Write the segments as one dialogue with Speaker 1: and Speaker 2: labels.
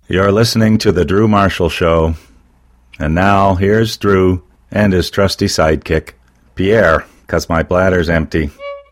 Speaker 1: You're listening to The Drew Marshall Show. And now, here's Drew and his trusty sidekick, Pierre, 'cause my bladder's empty.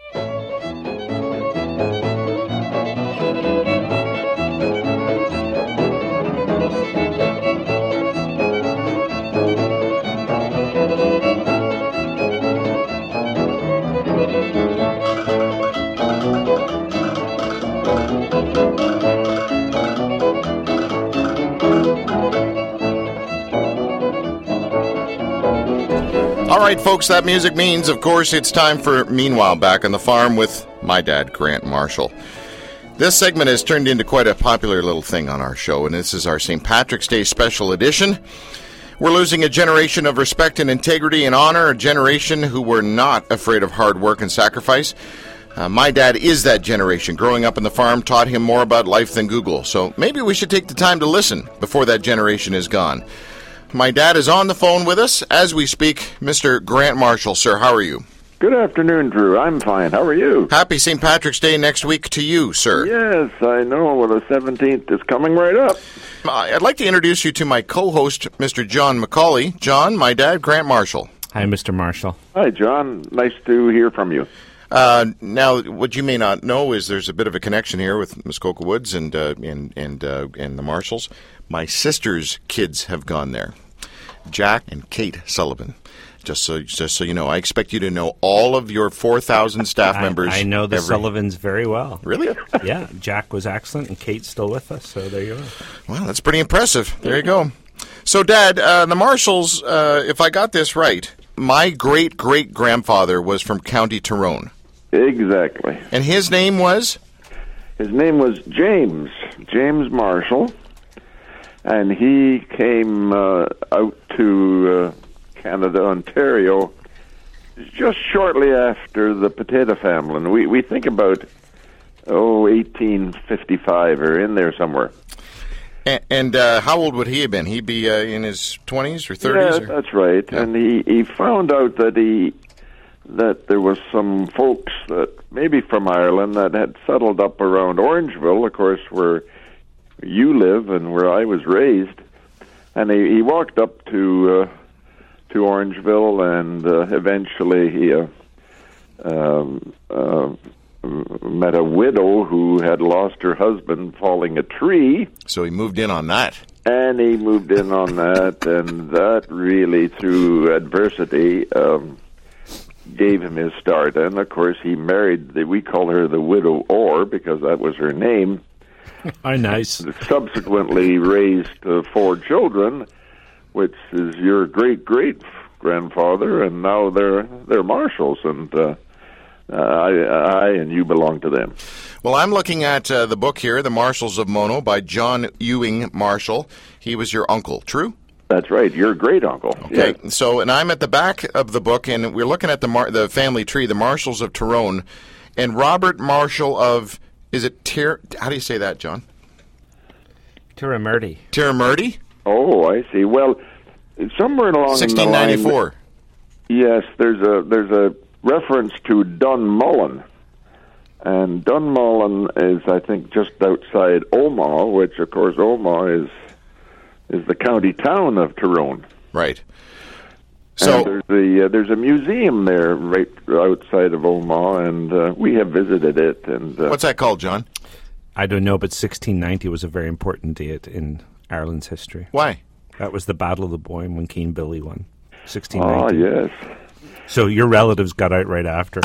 Speaker 2: All right, folks, that music means, of course, it's time for Meanwhile Back on the Farm with my dad, Grant Marshall. This segment has turned into quite a popular little thing on our show, and this is our St. Patrick's Day special edition. We're losing a generation of respect and integrity and honor, a generation who were not afraid of hard work and sacrifice. My dad is that generation. Growing up on the farm taught him more about life than Google, so maybe we should take the time to listen before that generation is gone. My dad is on the phone with us as we speak. Mr. Grant Marshall, sir, how are you?
Speaker 3: Good afternoon, Drew. I'm fine. How are you?
Speaker 2: Happy St. Patrick's Day next week to you, sir.
Speaker 3: Yes, I know. Well, the 17th is coming right up.
Speaker 2: I'd like to introduce you to my co-host, Mr. John McCauley. John, my dad, Grant Marshall.
Speaker 4: Hi, Mr. Marshall.
Speaker 3: Hi, John. Nice to hear from you.
Speaker 2: Now, what you may not know is there's a bit of a connection here with Muskoka Woods and the Marshalls. My sister's kids have gone there, Jack and Kate Sullivan. Just so you know, I expect you to know all of your 4,000 staff members.
Speaker 4: I know the Sullivans very well.
Speaker 2: Really?
Speaker 4: Yeah, Jack was excellent, and Kate's still with us, so there you go.
Speaker 2: Well, that's pretty impressive. There you go. So, Dad, the Marshalls, if I got this right, my great-great-grandfather was from County Tyrone.
Speaker 3: Exactly.
Speaker 2: And his name was?
Speaker 3: His name was James Marshall, and he came out to Canada, Ontario, just shortly after the Potato Famine. We think about, 1855 or in there somewhere.
Speaker 2: And how old would he have been? He'd be in his 20s or 30s?
Speaker 3: Yeah, that's right. Yeah. And he found out that there was some folks that maybe from Ireland that had settled up around Orangeville, of course, where you live and where I was raised. And he walked up to Orangeville, and eventually he met a widow who had lost her husband falling a tree.
Speaker 2: So he moved in on that.
Speaker 3: And he moved in on that, and that really, through adversity, gave him his start. And, of course, he married, we call her the Widow Orr, because that was her name.
Speaker 4: Oh, nice.
Speaker 3: Subsequently raised 4 children, which is your great-great-grandfather, and now they're Marshalls, and I and you belong to them.
Speaker 2: Well, I'm looking at the book here, The Marshalls of Mono, by John Ewing Marshall. He was your uncle, true?
Speaker 3: That's right, your great-uncle.
Speaker 2: Okay,
Speaker 3: yes.
Speaker 2: So, and I'm at the back of the book, and we're looking at the family tree, the Marshalls of Tyrone, and Robert Marshall of, is it how do you say that, John?
Speaker 4: Tirramurty.
Speaker 2: Tirramurty?
Speaker 3: Oh, I see. Well, somewhere along
Speaker 2: 1694.
Speaker 3: Yes, there's a reference to Dunmullen, and Dunmullen is, I think, just outside Omaha, which, of course, Omaha is the county town of Tyrone.
Speaker 2: Right. So
Speaker 3: and there's a museum there right outside of Omaha, and we have visited it. And
Speaker 2: what's that called, John?
Speaker 4: I don't know, but 1690 was a very important date in Ireland's history.
Speaker 2: Why?
Speaker 4: That was the Battle of the Boyne when Keen Billy won. 1690.
Speaker 3: Ah, yes.
Speaker 4: So your relatives got out right after.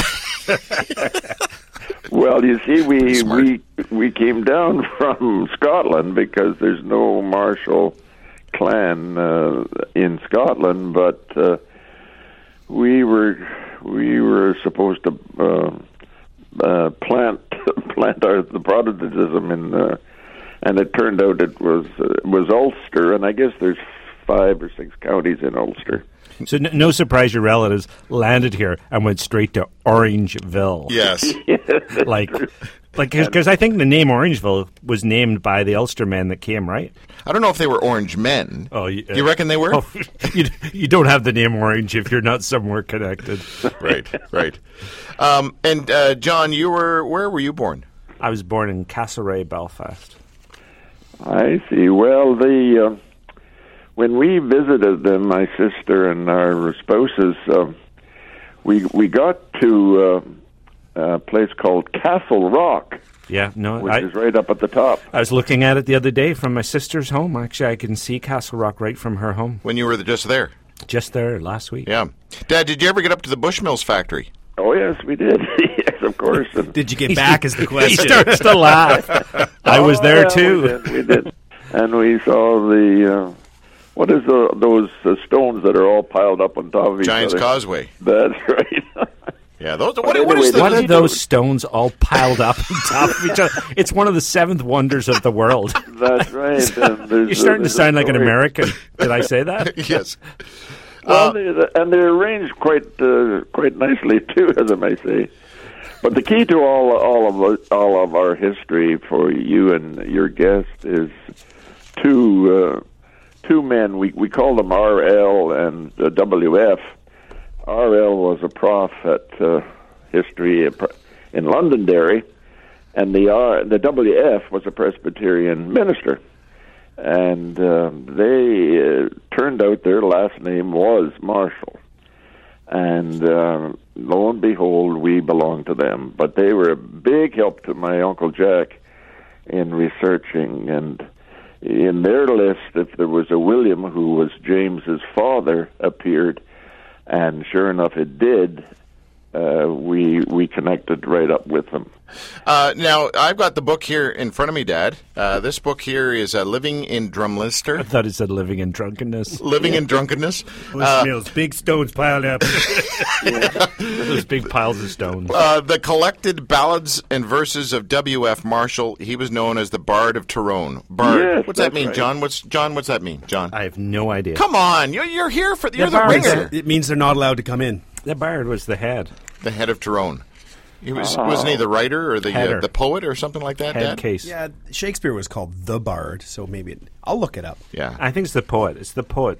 Speaker 3: Well, you see, we came down from Scotland because there's no Marshall clan in Scotland, but we were supposed to plant the Protestantism and it turned out it was Ulster, and I guess there's 5 or 6 counties in Ulster.
Speaker 4: So no surprise your relatives landed here and went straight to Orangeville.
Speaker 2: Yes.
Speaker 4: Because I think the name Orangeville was named by the Ulster men that came, right?
Speaker 2: I don't know if they were Orange men.
Speaker 4: Oh,
Speaker 2: do you reckon they were?
Speaker 4: Oh, you don't have the name Orange if you're not somewhere connected.
Speaker 2: Right. And John, where were you born?
Speaker 4: I was born in Castlereagh, Belfast.
Speaker 3: I see. Well, when we visited them, my sister and our spouses, we got to a place called Castle Rock,
Speaker 4: Yeah, no,
Speaker 3: which is right up at the top.
Speaker 4: I was looking at it the other day from my sister's home. Actually, I can see Castle Rock right from her home.
Speaker 2: When you were just there.
Speaker 4: Just there last week.
Speaker 2: Yeah. Dad, did you ever get up to the Bushmills factory?
Speaker 3: Oh, yes, we did. Yes, of course. And
Speaker 5: Did you get back is the
Speaker 4: He
Speaker 5: question.
Speaker 4: starts to laugh. I was there
Speaker 3: yeah,
Speaker 4: too.
Speaker 3: We did. And we saw the, what is those stones that are all piled up on top of each
Speaker 2: Giant's
Speaker 3: other?
Speaker 2: Causeway.
Speaker 3: That's right.
Speaker 2: Yeah, those. What
Speaker 3: anyway,
Speaker 2: is the,
Speaker 4: What are those stones all piled up on top of each other? It's one of the seventh wonders of the world.
Speaker 3: That's right. And
Speaker 4: You're starting to
Speaker 3: there's a
Speaker 4: sound like an
Speaker 3: story.
Speaker 4: American. Did I say that?
Speaker 2: Yes.
Speaker 3: Well, they're arranged quite nicely too, as I may say. But the key to all of our history for you and your guest is two men. We call them RL and WF. RL was a prof at history in Londonderry, and the WF was a Presbyterian minister. And they turned out their last name was Marshall. And lo and behold, we belong to them. But they were a big help to my Uncle Jack in researching. And in their list, if there was a William who was James's father appeared, and sure enough it did, we connected right up with them.
Speaker 2: Now, I've got the book here in front of me, Dad. This book here is Living in
Speaker 4: I
Speaker 2: Drumlister.
Speaker 4: thought it said living in drunkenness.
Speaker 2: Living in Drunkenness.
Speaker 5: Bushmills, big stones piled up.
Speaker 4: Those big piles of stones.
Speaker 2: The collected ballads and verses of W.F. Marshall. He was known as the Bard of Tyrone. Bard.
Speaker 3: Yes,
Speaker 2: What's that
Speaker 3: that's
Speaker 2: mean,
Speaker 3: right.
Speaker 2: John? What's that mean, John?
Speaker 4: I have no idea.
Speaker 2: Come on, you're here for you're the
Speaker 4: Bard.
Speaker 2: ringer.
Speaker 5: It means they're not allowed to come in.
Speaker 4: The bard was the head.
Speaker 2: The head of Tyrone. Wasn't he the writer or
Speaker 4: Header.
Speaker 2: the poet or something like that,
Speaker 4: Head
Speaker 2: Dad?
Speaker 4: case.
Speaker 5: Yeah, Shakespeare was called the Bard, so maybe I'll look it up.
Speaker 2: Yeah.
Speaker 4: I think it's the poet. It's the poet.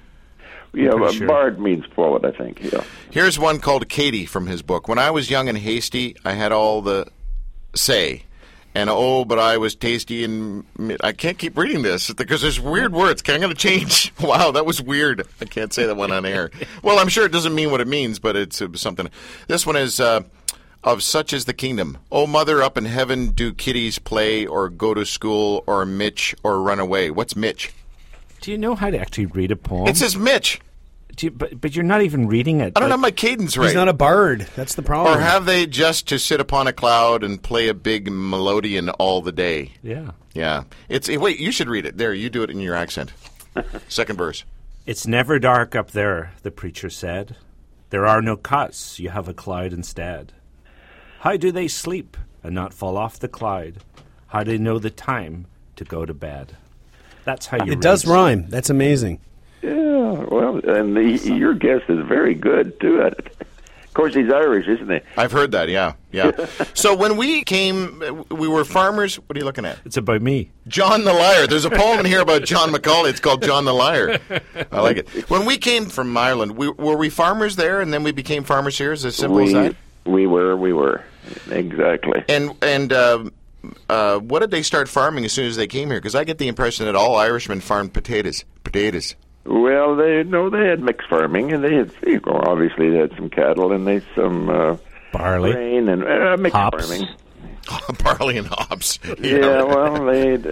Speaker 3: Yeah,
Speaker 4: pretty sure.
Speaker 3: Bard means poet, I think. Yeah.
Speaker 2: Here's one called Katie from his book. When I was young and hasty, I had all the say. And oh, but I was tasty and I can't keep reading this because there's weird words. I'm going to change. Wow, that was weird. I can't say that one on air. Well, I'm sure it doesn't mean what it means, but it's something. This one is of such is the kingdom. Oh, mother up in heaven, do kiddies play or go to school or Mitch or run away? What's Mitch?
Speaker 4: Do you know how to actually read a poem?
Speaker 2: It says Mitch.
Speaker 4: But you're not even reading it.
Speaker 2: I don't have my cadence right.
Speaker 5: He's not a bard. That's the problem.
Speaker 2: Or have they just to sit upon a cloud and play a big melodeon all the day?
Speaker 4: Yeah.
Speaker 2: Yeah. Wait, you should read it. There, you do it in your accent. Second verse.
Speaker 4: It's never dark up there, the preacher said. There are no cots, you have a Clyde instead. How do they sleep and not fall off the Clyde? How do they know the time to go to bed? That's how you
Speaker 5: It does
Speaker 4: read.
Speaker 5: rhyme. That's amazing.
Speaker 3: Yeah, well, and your guest is very good, too, at it. Of course, he's Irish, isn't he?
Speaker 2: I've heard that, yeah. So when we came, we were farmers. What are you looking at?
Speaker 4: It's about me.
Speaker 2: John the Liar. There's a poem in here about John Macaulay. It's called John the Liar. I like it. When we came from Ireland, were we farmers there, and then we became farmers here? Is it as simple as that?
Speaker 3: We were. Exactly.
Speaker 2: And what did they start farming as soon as they came here? Because I get the impression that all Irishmen farmed potatoes.
Speaker 3: Well, they had mixed farming, and they had, obviously they had some cattle, and they had some
Speaker 4: Barley.
Speaker 3: grain and mixed
Speaker 4: Hops.
Speaker 3: farming.
Speaker 2: Barley and hops.
Speaker 3: Yeah, well,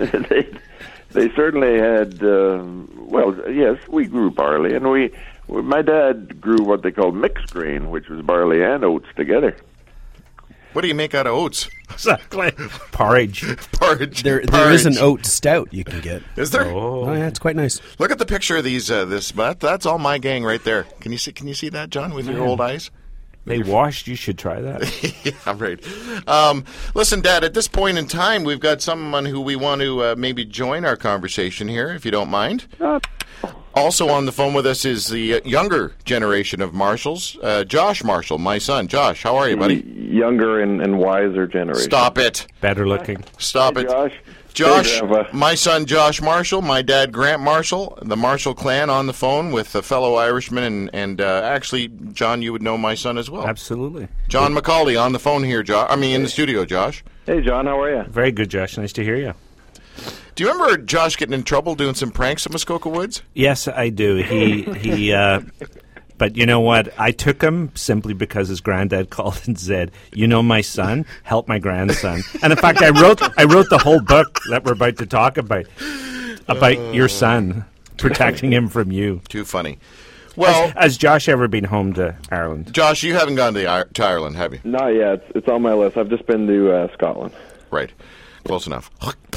Speaker 3: they certainly had. Well, yes, we grew barley, and my dad grew what they called mixed grain, which was barley and oats together.
Speaker 2: What do you make out of oats?
Speaker 4: Exactly. Porridge.
Speaker 2: Porridge.
Speaker 5: There is an oat stout you can get.
Speaker 2: Is there?
Speaker 5: Oh yeah, it's quite nice.
Speaker 2: Look at the picture of these. That's all my gang right there. Can you see that, John, with your old eyes?
Speaker 4: They washed. You should try that.
Speaker 2: Yeah, right. Listen, Dad, at this point in time, we've got someone who we want to maybe join our conversation here, if you don't mind. Also on the phone with us is the younger generation of Marshalls, Josh Marshall, my son. Josh, how are you, buddy?
Speaker 6: Younger and wiser generation.
Speaker 2: Stop it.
Speaker 4: Better looking.
Speaker 2: Stop
Speaker 3: Hey,
Speaker 2: it.
Speaker 3: Josh.
Speaker 2: Josh,
Speaker 3: Hey, Grandpa.
Speaker 2: my son Josh Marshall, my dad Grant Marshall, the Marshall clan on the phone with a fellow Irishman, and actually, John, you would know my son as well.
Speaker 4: Absolutely.
Speaker 2: John Macaulay on the phone here, in the studio, Josh.
Speaker 6: Hey, John, how are you?
Speaker 4: Very good, Josh. Nice to hear you.
Speaker 2: Do you remember Josh getting in trouble doing some pranks at Muskoka Woods?
Speaker 4: Yes, I do. He but you know what? I took him simply because his granddad called and said, "You know my son, help my grandson." And in fact, I wrote the whole book that we're about to talk about your son, protecting him from you.
Speaker 2: Too funny. Well,
Speaker 4: has Josh ever been home to Ireland?
Speaker 2: Josh, you haven't gone to Ireland, have you?
Speaker 6: Not yet. It's on my list. I've just been to Scotland.
Speaker 2: Right. Close enough.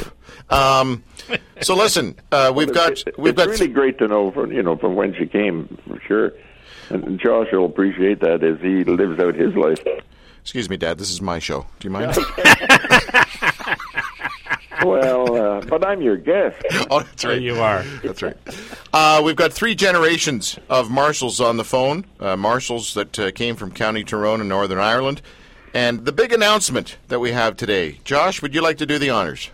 Speaker 2: So listen, it's
Speaker 3: really great to know from when she came, for sure. And Josh will appreciate that as he lives out his life.
Speaker 2: Excuse me, Dad. This is my show. Do you mind?
Speaker 3: Well, but I'm your guest.
Speaker 2: Oh, that's right.
Speaker 4: You are.
Speaker 2: That's right. We've got 3 generations of Marshalls on the phone. Marshalls that came from County Tyrone in Northern Ireland. And the big announcement that we have today. Josh, would you like to do the honors?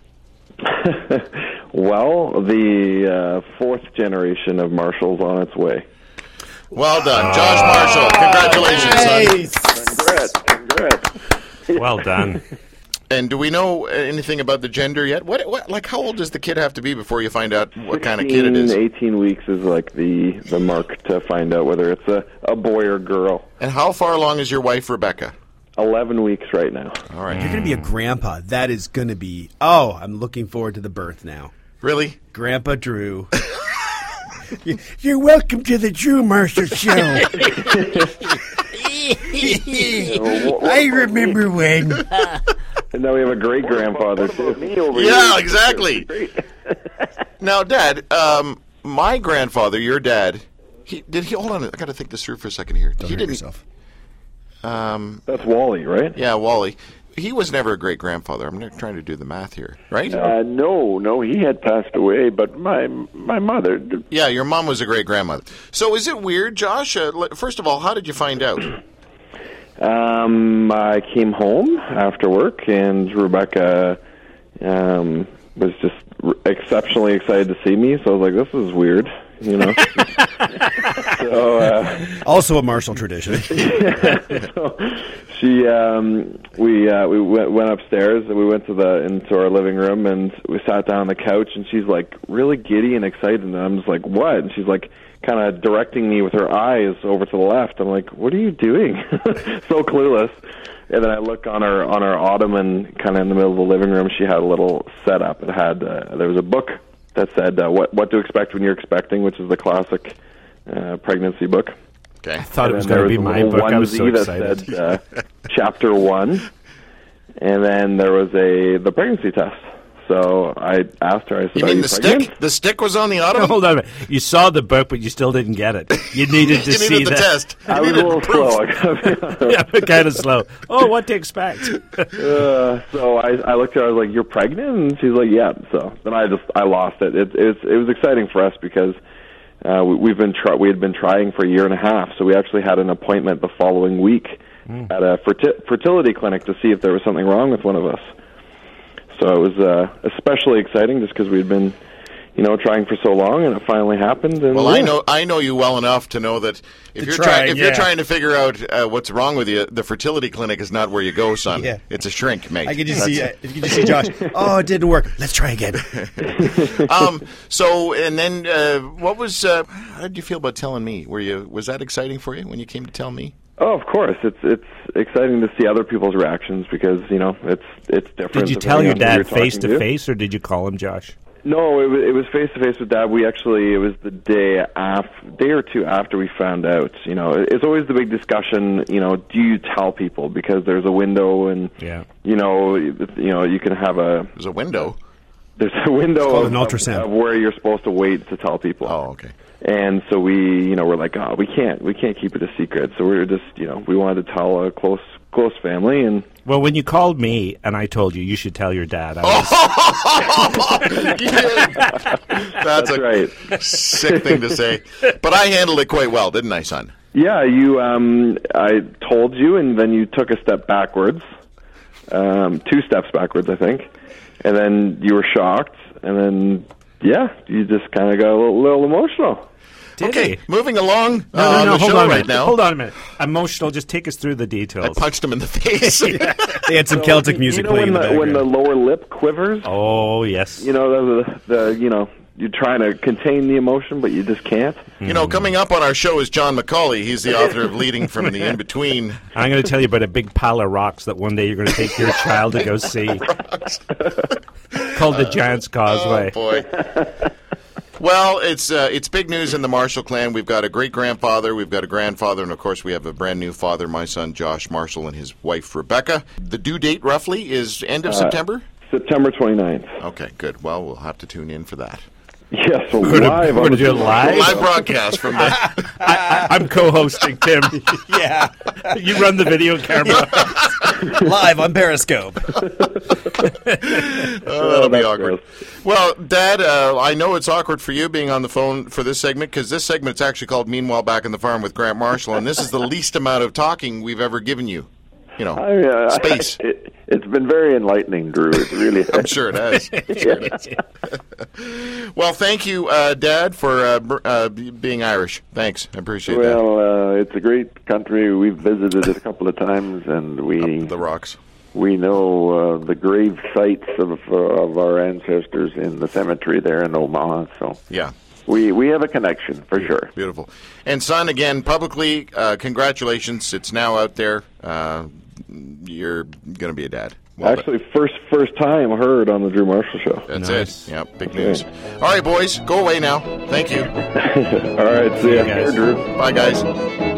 Speaker 6: Well, the 4th generation of Marshalls on its way.
Speaker 2: Well done. Josh Marshall. Congratulations, son.
Speaker 3: Congrats.
Speaker 4: Well done.
Speaker 2: And do we know anything about the gender yet? What? How old does the kid have to be before you find out what kind of kid it is?
Speaker 6: 18 weeks is like the mark to find out whether it's a boy or girl.
Speaker 2: And how far along is your wife, Rebecca?
Speaker 6: 11 weeks right now.
Speaker 2: All right.
Speaker 5: You're going to be a grandpa. That is going to be... Oh, I'm looking forward to the birth now.
Speaker 2: Really?
Speaker 5: Grandpa Drew. You're welcome to the Drew Marshall Show. I remember when.
Speaker 6: And now we have a great grandfather too.
Speaker 2: Yeah, exactly. Now, Dad, my grandfather, your dad, hold on, I got to think this through for a second here.
Speaker 5: Don't hurt yourself.
Speaker 6: That's Wally, right?
Speaker 2: Yeah, Wally. He was never a great grandfather. I'm not trying to do the math here, right?
Speaker 3: No, he had passed away, but my mother.
Speaker 2: Yeah, your mom was a great grandmother. So is it weird, Josh? First of all, how did you find out?
Speaker 6: I came home after work, and Rebecca was just exceptionally excited to see me. So I was like, "This is weird," you know. So,
Speaker 5: also a Marshall tradition.
Speaker 6: So we went upstairs and we went into our living room and we sat down on the couch and she's like really giddy and excited and I'm just like, "What?" And she's like kind of directing me with her eyes over to the left. I'm like, "What are you doing?" So clueless. And then I look on her ottoman, kind of in the middle of the living room. She had a little setup. It had there was a book that said what to expect when you're expecting, which is the classic pregnancy book.
Speaker 2: Okay.
Speaker 4: I thought it was going to be my book. I was so excited.
Speaker 6: That said Chapter 1, and then there was the pregnancy test. So I asked her, I said,
Speaker 2: "You mean the
Speaker 6: pregnant?"
Speaker 2: stick? The stick was on the ottoman?
Speaker 4: Hold on a minute. You saw the book, but you still didn't get it. You needed to see
Speaker 2: the
Speaker 4: that.
Speaker 2: test.
Speaker 6: I was a little slow. I gotta be honest.
Speaker 4: Yeah, kind of slow. Oh, what to expect?
Speaker 6: So I looked at her, I was like, "You're pregnant?" And she's like, "Yeah." So then I lost it. It was exciting for us because we had been trying for a year and a half. So we actually had an appointment the following week at a fertility clinic to see if there was something wrong with one of us. So it was especially exciting just because we'd been, trying for so long, and it finally happened. And
Speaker 2: well, I know you well enough to know that if you're trying to figure out what's wrong with you, the fertility clinic is not where you go, son.
Speaker 5: Yeah.
Speaker 2: It's a shrink, mate.
Speaker 5: I could just see if you could just see Josh. Oh, it didn't work. Let's try again.
Speaker 2: So and then what was? How did you feel about telling me? Was that exciting for you when you came to tell me?
Speaker 6: Oh, of course. It's exciting to see other people's reactions because it's different.
Speaker 4: Did you tell your dad face to face, or did you call him Josh?
Speaker 6: No, it was face to face with Dad. It was the day or two after we found out. It's always the big discussion. Do you tell people because there's a window and you can have
Speaker 2: There's a window.
Speaker 6: There's a window
Speaker 5: an ultrasound
Speaker 6: of where you're supposed to wait to tell people.
Speaker 2: Oh, okay.
Speaker 6: And so we're like, oh, we can't keep it a secret. So we were just, we wanted to tell a close family. And
Speaker 4: well, when you called me and I told you should tell your dad,
Speaker 2: That's
Speaker 6: right.
Speaker 2: Sick thing to say. But I handled it quite well, didn't I, son?
Speaker 6: Yeah, I told you, and then you took a step backwards, 2 steps backwards, I think, and then you were shocked, and then. Yeah, you just kind of got a little emotional.
Speaker 4: Did
Speaker 2: Okay,
Speaker 4: he?
Speaker 2: moving along
Speaker 4: No,
Speaker 2: on the
Speaker 4: hold
Speaker 2: show
Speaker 4: on a
Speaker 2: right
Speaker 4: minute.
Speaker 2: now.
Speaker 4: Hold on a minute. Emotional, just take us through the
Speaker 2: I
Speaker 4: details.
Speaker 2: punched him in the face.
Speaker 7: They had some Celtic music
Speaker 6: You know
Speaker 7: playing in the
Speaker 6: when
Speaker 7: background.
Speaker 6: the lower lip quivers?
Speaker 4: Oh, yes.
Speaker 6: You know, you're trying to contain the emotion, but you just can't.
Speaker 2: You know, coming up on our show is John McCauley. He's the author of Leading from the In-Between.
Speaker 4: I'm going to tell you about a big pile of rocks that one day you're going to take your child to go see. Called the Giant's Causeway.
Speaker 2: Oh, boy. Well, it's big news in the Marshall clan. We've got a great-grandfather, we've got a grandfather, and, of course, we have a brand-new father, my son Josh Marshall, and his wife Rebecca. The due date, roughly, is end of September?
Speaker 6: September 29th.
Speaker 2: Okay, good. Well, we'll have to tune in for that.
Speaker 6: Yes, so
Speaker 4: We're
Speaker 6: live
Speaker 4: going
Speaker 6: on
Speaker 4: to
Speaker 6: the
Speaker 4: do it live?
Speaker 2: Live broadcast from the...
Speaker 4: I'm co-hosting, Tim.
Speaker 7: Yeah,
Speaker 4: You run the video camera.
Speaker 7: live on Periscope.
Speaker 2: That'll be awkward. Well, Dad, I know it's awkward for you being on the phone for this segment, because this segment's actually called Meanwhile Back in the Farm with Grant Marshall, and this is the least amount of talking we've ever given you. You know, space.
Speaker 3: It's been very enlightening, Drew. It really has.
Speaker 2: I'm sure it has. Well, thank you, Dad, for being Irish. Thanks. I appreciate that.
Speaker 3: Well, it's a great country. We've visited it a couple of times, and
Speaker 2: The rocks.
Speaker 3: we know the grave sites of our ancestors in the cemetery there in Omaha. So
Speaker 2: Yeah.
Speaker 3: we have a connection for sure.
Speaker 2: Beautiful. And, son, again, publicly, congratulations. It's now out there. You're going to be a dad. Well done.
Speaker 6: Actually, first time heard on the Drew Marshall Show.
Speaker 2: That's
Speaker 4: Nice.
Speaker 2: it. Yeah, big news. All right, boys, go away now. Thank you.
Speaker 6: All right, see ya.
Speaker 4: guys.
Speaker 6: Drew.
Speaker 2: Bye, guys.